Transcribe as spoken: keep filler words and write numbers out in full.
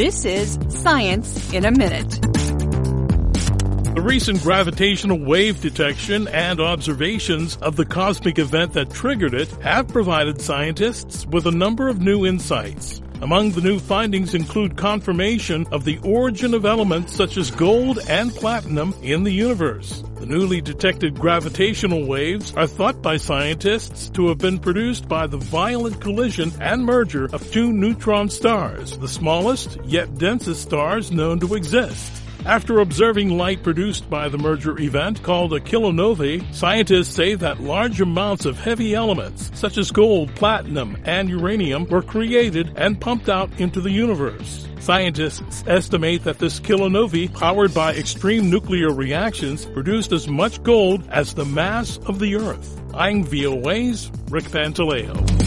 This is Science in a Minute. The recent gravitational wave detection and observations of the cosmic event that triggered it have provided scientists with a number of new insights. Among the new findings include confirmation of the origin of elements such as gold and platinum in the universe. The newly detected gravitational waves are thought by scientists to have been produced by the violent collision and merger of two neutron stars, the smallest yet densest stars known to exist. After observing light produced by the merger event, called a kilonovae, scientists say that large amounts of heavy elements, such as gold, platinum, and uranium, were created and pumped out into the universe. Scientists estimate that this kilonovae, powered by extreme nuclear reactions, produced as much gold as the mass of the Earth. I'm V O A's Rick Pantaleo.